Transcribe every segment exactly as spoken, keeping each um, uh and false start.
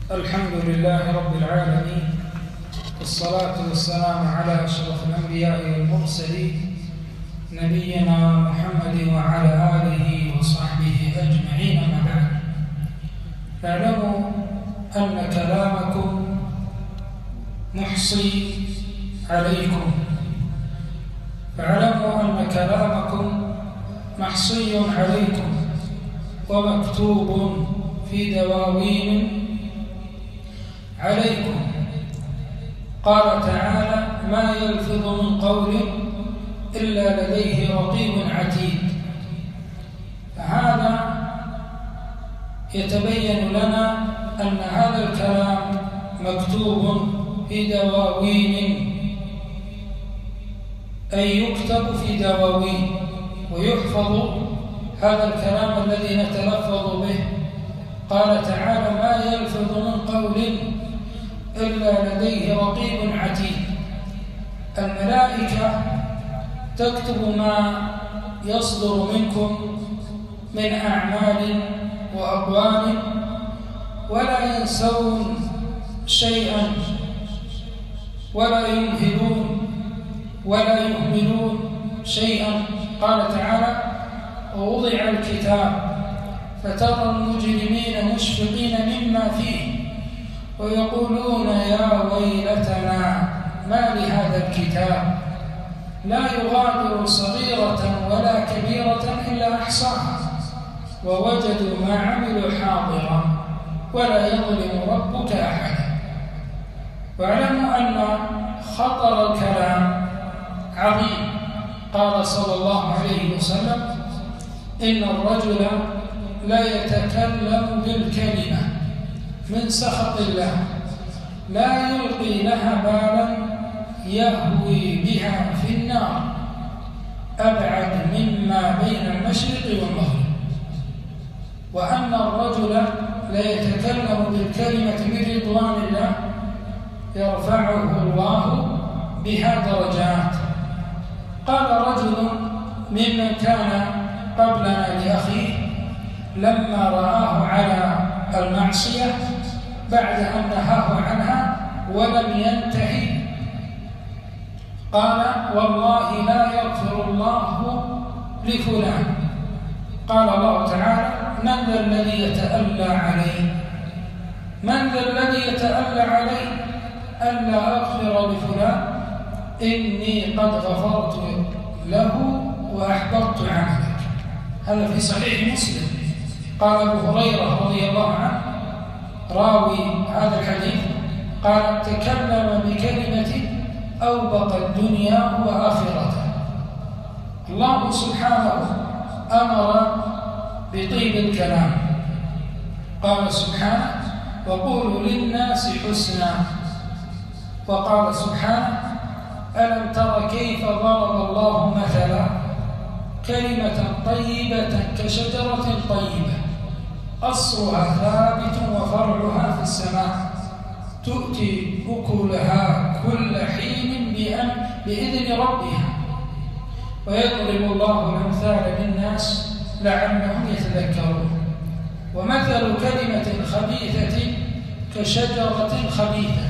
الحمد لله رب العالمين، والصلاة والسلام على أشرف الأنبياء والمرسلين نبينا محمد وعلى آله وصحبه أجمعين. ما بعد، فاعلموا أن كلامكم محصي عليكم فاعلموا أن كلامكم محصي عليكم ومكتوب في دواوين عليكم. قال تعالى: ما يلفظ من قول إلا لديه رقيب عتيد. فهذا يتبين لنا أن هذا الكلام مكتوب في دواوين، أي يكتب في دواوين ويحفظ هذا الكلام الذي نتلفظ به. قال تعالى: ما يلفظ من قول إلا لديه رقيب عتيد. الملائكة تكتب ما يصدر منكم من أعمال وأقوال، ولا ينسون شيئا ولا يمهلون ولا يهملون شيئا. قال تعالى: ووضع الكتاب فترى المجرمين مشفقين مما فيه ويقولون يا ويلتنا ما لهذا الكتاب لا يغادر صغيرة ولا كبيرة إلا أحصاها ووجدوا ما عملوا حاضرا ولا يظلم ربك أحدا. واعلموا أن خطر الكلام عظيم. قال صلى الله عليه وسلم: إن الرجل لا يتكلم بالكلمة من سخط الله لا يلقي لها بالا يهوي بها في النار أبعد مما بين المشرق والمغرب. وأن الرجل لا يتكلم بالكلمة من رضوان الله يرفعه الله بها درجات. قال رجل ممن كان قبلنا لأخيه لما رآه على المعصية بعد أن نهاه عنها ولم ينتهي، قال: والله لا يغفر الله لفلان. قال الله تعالى: من ذا الذي يتألى عليه من ذا الذي يتألى عليه ألا أغفر لفلان إني قد غفرت له وأحبطت عملك. هذا في صحيح مسلم. قال أبو هريرة رضي الله عنه راوي هذا الحديث قال: تكلم بكلمة أوبق الدنيا وآخرته. الله سبحانه أمر بطيب الكلام. قال سبحانه: وقولوا للناس حسنا. وقال سبحانه: ألم تر كيف ضرب الله مثلا كلمة طيبة كشجرة طيبة أصلها ثابت وفرعها في السماء تؤتي أكلها كل حين بإذن ربها ويضرب الله الأمثال للناس لعلهم يتذكرون. ومثل كلمة خبيثة كشجرة خبيثة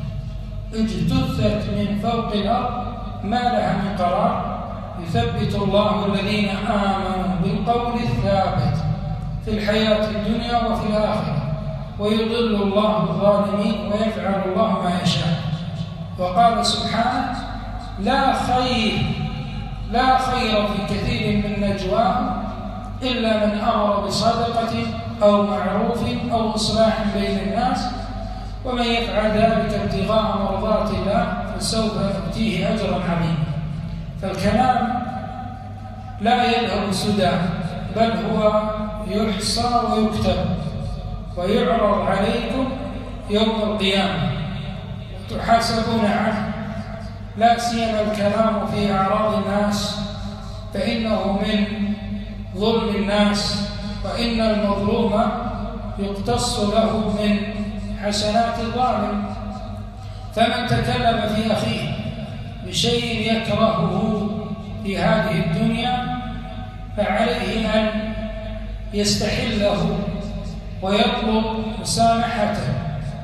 اجتثت من فوق الأرض ما لها من قرار يثبت الله الذين آمنوا بالقول الثابت في الحياة الدنيا وفي الآخرة ويضل الله الظالمين ويفعل الله ما يشاء. وقال سبحانه: لا خير لا خير في كثير من نجواهم إلا من أمر بصدقة أو معروف أو إصلاح بين الناس ومن يفعل ذلك ابتغاء مرضات الله فسوف نؤتيه أجرا عظيما. فالكلام لا يذهب سدى، بل هو يحصى ويكتب ويعرض عليكم يوم القيامة وتحاسبون عنه. لا سيما الكلام في أعراض الناس فإنه من ظلم الناس، وإن المظلوم يقتص له من حسنات الظالم. فمن تكلم في أخيه بشيء يكرهه في هذه الدنيا فعليه أن يستحله ويطلب مسامحته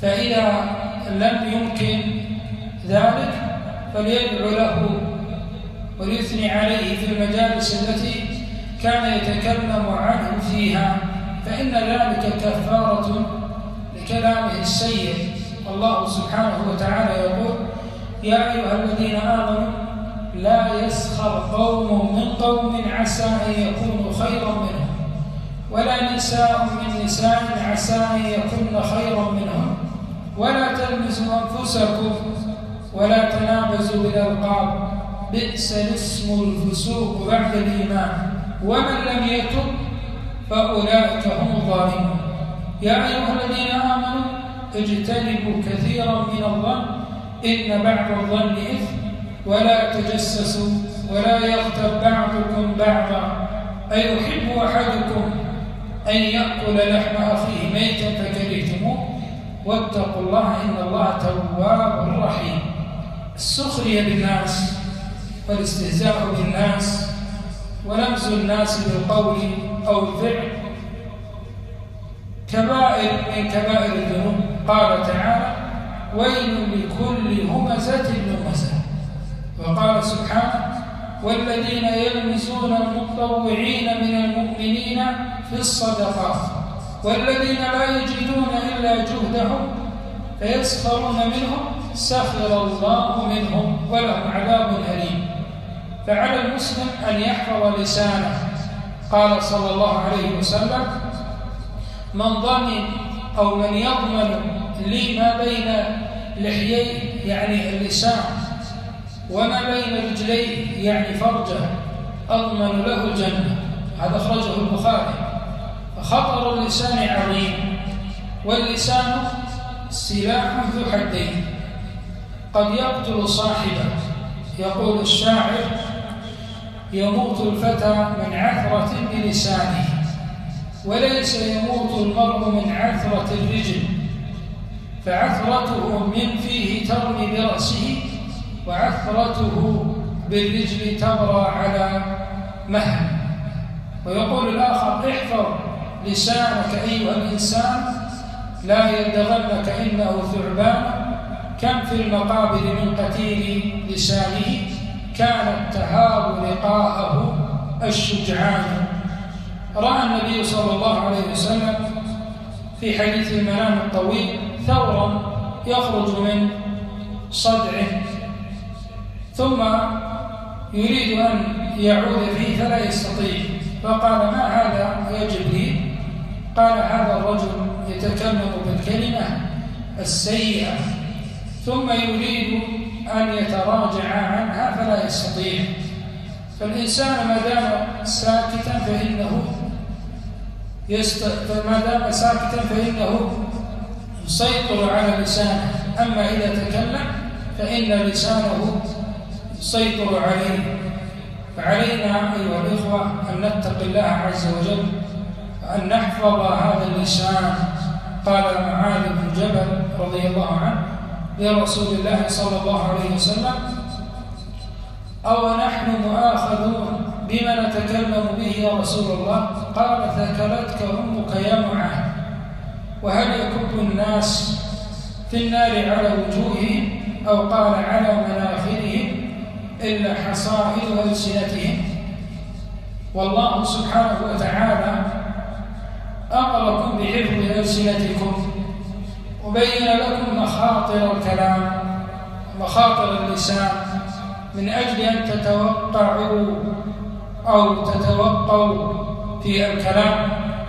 فإذا لم يمكن ذلك فليدعو له وليثني عليه في المجالس التي كان يتكلم عنه فيها، فإن ذلك كفارة لكلامه السيء. الله سبحانه وتعالى يقول: يا أيها الذين آمنوا لا يسخر قوم من قوم عسى أن يكونوا خيرا منهم ولا نساء من نساء عسى أن يكون خيرا منهم ولا تلمزوا أنفسكم ولا تنابزوا بالألقاب بئس الاسم الفسوق بعد الإيمان ومن لم يتب فأولئك هم الظالمون. يا أيها الذين آمنوا اجتنبوا كثيرا من الظن إن بعض الظن إثم ولا تجسسوا ولا يغتب بعضكم بعضا أيحب أحدكم أن يأكل لحم أخيه ميتا فكرهتموه واتقوا الله إن الله تواب رحيم. السخرية بالناس والاستهزاء بالناس ولمز الناس بالقول أو الفعل كبائر من كبائر الذنوب. قال تعالى: ويل لكل همزة لمزة. وقال سبحانه: والذين يلمزون المتطوعين من المؤمنين في الصدقات والذين لا يجدون إلا جهدهم فيسخرون منهم سخر الله منهم ولهم عذاب أليم. فعلى المسلم أن يحفظ لسانه. قال صلى الله عليه وسلم: من ضمن أو من يضمن لي ما بين لحييه يعني اللسان وما بين رجليه يعني فرجه أضمن له الجنة. هذا أخرجه البخاري. فخطر اللسان عظيم، واللسان سلاح ذو حدين قد يقتل صاحبه. يقول الشاعر: يموت الفتى من عثرة بلسانه وليس يموت المرء من عثرة الرجل، فعثرته من فيه ترمي برأسه وعثرته بالرجل تبرى على مهل. ويقول الآخر: احفظ لسانك أيها الإنسان لا يلدغنك إنه ثعبان كم في المقابر من قتيل لسانه كانت تهاب لقاءه الشجعان. رأى النبي صلى الله عليه وسلم في حديث المنام الطويل ثورا يخرج من صدعه ثم يريد أن يعود فيه فلا يستطيع، فقال: ما هذا يا جبريل؟ قال: هذا الرجل يتكلم بالكلمة السيئة ثم يريد أن يتراجع عنها فلا يستطيع. فالإنسان ما دام ساكتا فإنه يست... فما دام ساكتا فإنه يسيطر على لسانه، أما إذا تكلم فإن لسانه يسيطر عليه. فعلينا أيها الإخوة أن نتقي الله عز وجل وأن نحفظ هذا اللسان. قال معاذ بن جبل رضي الله عنه لرسول الله صلى الله عليه وسلم: أو نحن مؤاخذون بما نتكلم به يا رسول الله؟ قال: ثكلتك أمك يا معاذ. وهل يكب الناس في النار على وجوههم أو قال على مناخرهم إلا حصائد ألسنتهم؟ والله سبحانه وتعالى أمركم بحفظ ألسنتكم وبين لكم مخاطر الكلام ومخاطر اللسان من أجل أن تتوقعوا أو تتوقوا في الكلام.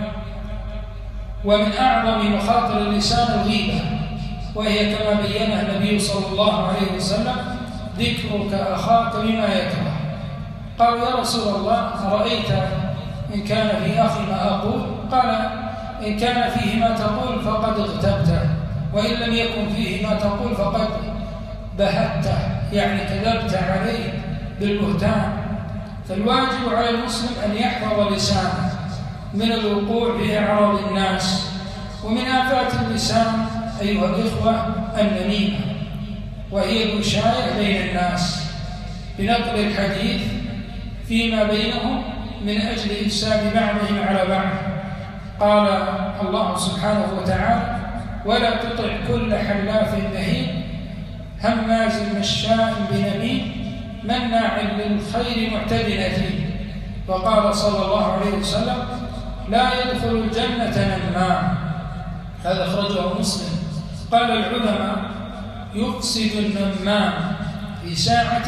ومن أعظم مخاطر اللسان الغيبة، وهي كما بينها النبي صلى الله عليه وسلم: ذكرك أخاك بما يكره. قال: يا رسول الله أرأيت إن كان في أخي ما أقول؟ قال: إن كان فيه ما تقول فقد اغتبته، وإن لم يكن فيه ما تقول فقد بهته، يعني كذبت عليه بالبهتان. فالواجب على المسلم أن يحفظ لسانه من الوقوع في أعراض الناس. ومن آفات اللسان أيها الإخوة النميمة، وهي الوشاية بين الناس بنقل الحديث فيما بينهم من أجل إفساد بعضهم على بعض. قال الله سبحانه وتعالى: ولا تطع كل حلاف مهين هماز مشاء بنميم مناع للخير معتد أثيم. وقال صلى الله عليه وسلم: لا يدخل الجنة نمام. هذا أخرجه مسلم. قال العلماء: يفسد النمام في ساعة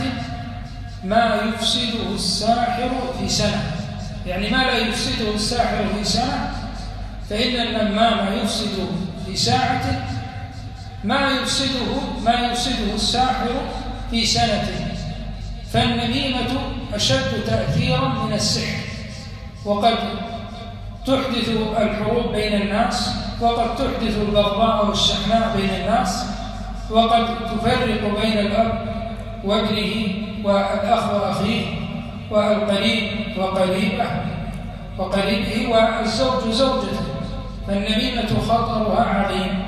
ما يفسده الساحر في سنة، يعني ما لا يفسده الساحر في سنة فإن النمام يفسد في ساعة ما يفسده ما يفسده الساحر في سنة. فالنميمة أشد تأثيرا من السحر، وقد تحدث الحروب بين الناس، وقد تحدث البغضاء والشحناء بين الناس، وقد تفرق بين الأب وابنه والأخ وأخيه والقريب وقريبه وقريبه والزوج زوجته. فالنميمة خطرها عظيم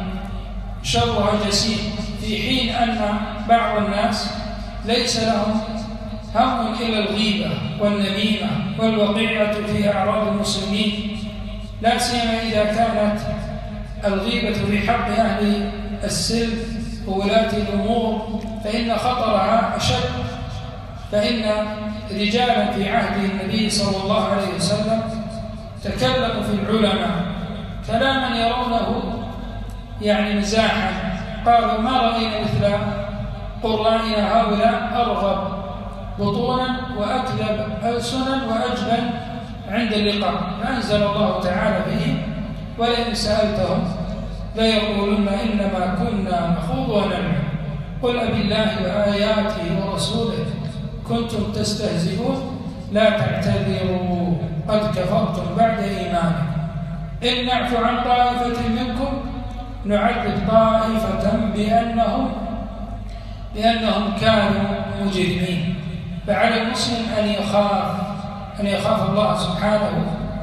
شرها جسيم، في حين أن بعض الناس ليس لهم هم إلا الغيبة والنميمة والوقيعة في أعراض المسلمين، لا سيما إذا كانت الغيبة في حق أهل السلم وولاة الأمور فإن خطرها أشد. فإن رجالا في عهد النبي صلى الله عليه وسلم تكلموا في العلماء كلاما يرونه يعني مزاحا، قالوا: ما رأينا مثل قرائنا هؤلاء أرغب بطونا وأكذب ألسنا وأجبن عند اللقاء. فأنزل الله تعالى فيهم: ولئن سألتهم ليقولن إنما كنا نخوض ونلعب قل أبالله وآياته ورسوله كنتم تستهزئون لا تعتذروا قد كفرتم بعد إيمانكم إن نعفو عن طائفة منكم نعذب طائفة بأنهم بأنهم كانوا مجرمين. فعلى المسلم أن يخاف أن يخاف الله سبحانه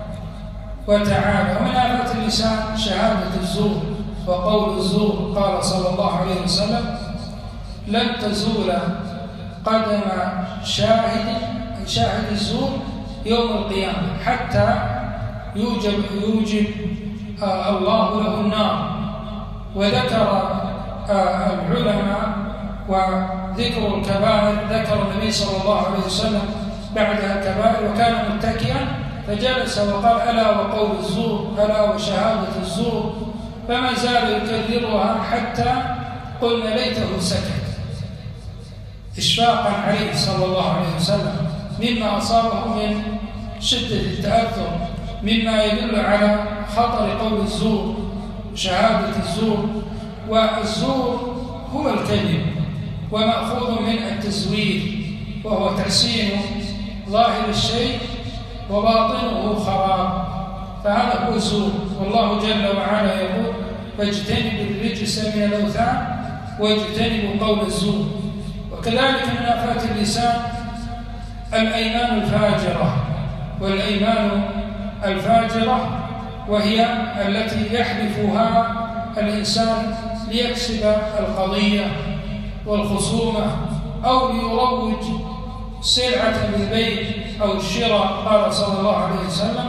وتعالى. ومن آفات اللسان شهادة الزور وقول الزور. قال صلى الله عليه وسلم: لن تزول قدم شاهد شاهد الزور يوم القيامة حتى يوجب يوجب آه الله له النار. وذكر آه العلماء وذكر الكبائر، ذكر النبي صلى الله عليه وسلم بعدها الكبائر وكان متكئا فجلس وقال: ألا وقول الزور، ألا وشهادة الزور، فما زال يكررها حتى قلنا ليته سكت إشفاقا عليه صلى الله عليه وسلم مما أصابه من شدة التأثر، مما يدل على خطر قول الزور وشهادة الزور. والزور هو الكذب ومأخوذ من التزوير، وهو تحسين ظاهر الشيء وباطنه خراب، فهذا هو الزور. والله جل وعلا يقول: فاجتنبوا الرجس من الأوثان واجتنبوا قول الزور. وكذلك من آفات اللسان الأيمان الفاجرة. والأيمان الفاجرة وهي التي يحلفها الإنسان ليكسب القضية والخصومة أو ليروج سلعة بالبيع أو الشراء. قال صلى الله عليه وسلم: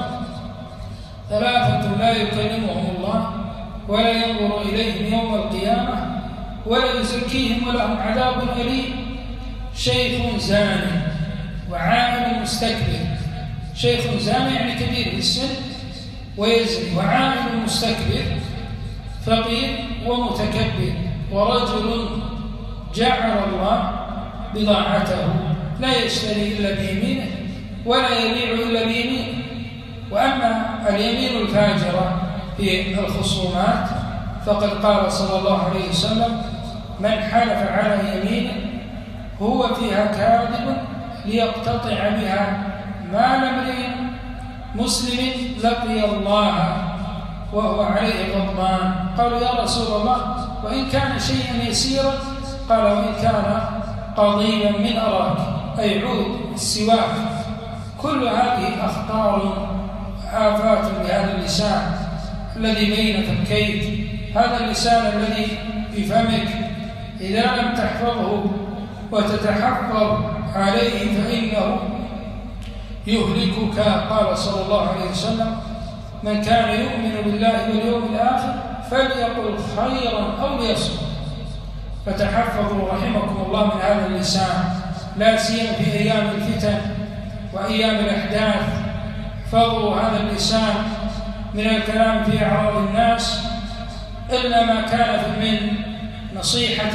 ثلاثة لا يكلمهم الله ولا ينظر إليهم يوم القيامة ولا يزكيهم ولهم عذاب أليم: شيخ زاني وعائل مستكبر. شيخ زاني يعني كبير في السن ويزني، وعائل مستكبر فقير ومتكبر، ورجل جعل الله بضاعته لا يشتري إلا بيمينه ولا يبيع إلا بيمينه. وأما اليمين الفاجرة في الخصومات فقد قال صلى الله عليه وسلم: من حلف على يمينه هو فيها كاذب ليقتطع بها مال امرئ مسلم لقي الله وهو عليه غضبان. قالوا: يا رسول الله وإن كان شيئا يسيرا؟ قال: وإن كان قضيبا من أراك، أي عود السواك. كل هذه أخطار آفات لهذا اللسان الذي بين فكيك. هذا اللسان الذي في فمك إذا لم تحفظه وتتحفظ عليه فإنه يهلكك. قال صلى الله عليه وسلم: من كان يؤمن بالله واليوم الآخر فليقل خيرا أو ليصمت. فتحفظوا رحمكم الله من هذا اللسان، لا سيما في أيام الفتن وأيام الأحداث. احفظوا هذا اللسان من الكلام في أعراض الناس إلا ما كان من نصيحة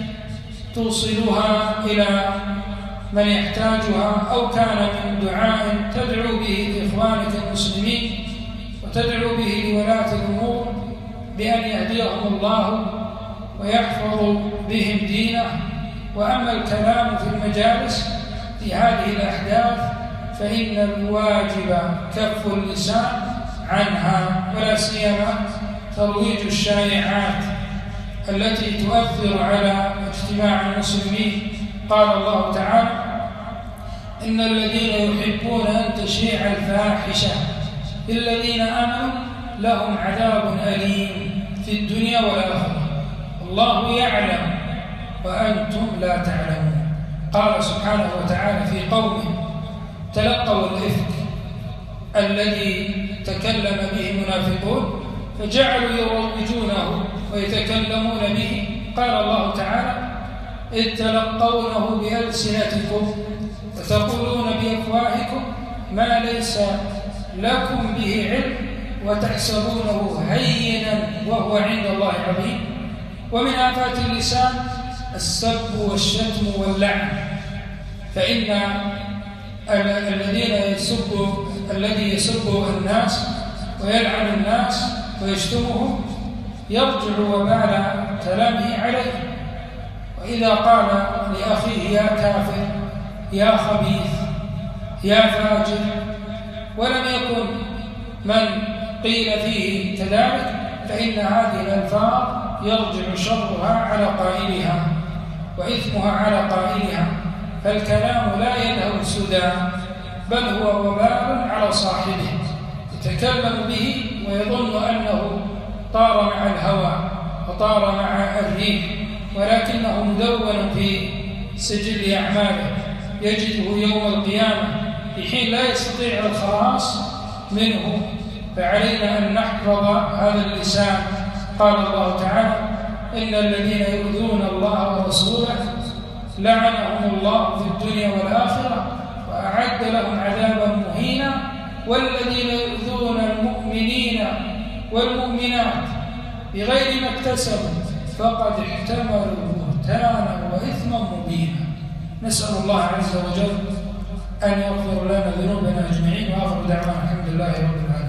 توصلها إلى من يحتاجها، أو كان من دعاء تدعو به لإخوانك المسلمين وتدعو به لولاة الأمور بأن يهديهم الله ويحفظ بهم دينه. وأما الكلام في المجالس في هذه الأحداث فإن الواجب كف اللسان عنها، ولا سيما ترويج الشائعات التي تؤثر على اجتماع المسلمين. قال الله تعالى: إن الذين يحبون أن تشيع الفاحشة بالذين آمنوا لهم عذاب أليم في الدنيا والآخرة والله يعلم وأنتم لا تعلمون. قال سبحانه وتعالى في قوم تلقوا الإفك الذي تكلم به المنافقون فجعلوا يروجونه ويتكلمون به. قال الله تعالى: إذ تلقونه بألسنتكم وتقولون بأفواهكم ما ليس لكم به علم وتحسبونه هينا وهو عند الله عظيم. ومن آفات اللسان السب والشتم واللعن، فإن الذين يسب الذي يسب الناس ويلعن الناس ويشتمهم يرجع وبال كلامه عليه. وإذا قال لأخيه يا كافر يا خبيث يا فاجر ولم يكن من قيل فيه كذلك، فإن هذه الألفاظ يرجع شرها على قائلها وإثمها على قائلها. فالكلام لا يذهب سدى، بل هو وبال على صاحبه، يتكلم به ويظن أنه طار مع الهوى وطار مع الريح، ولكنه مدون في سجل أعماله يجده يوم القيامة بحين لا يستطيع الخلاص منه. فعلينا أن نحفظ هذا اللسان. قال الله تعالى: إن الذين يؤذون الله ورسوله لعنهم الله في الدنيا والآخرة وأعد لهم عذابا مهينا والذين يؤذون المؤمنين والمؤمنات بغير ما اكتسبوا فقد احتملوا بهتانا وإثما مبينا. نسأل الله عز وجل أن يغفر لنا ذنوبنا أجمعين، وآخر دعوانا الحمد لله رب العالمين.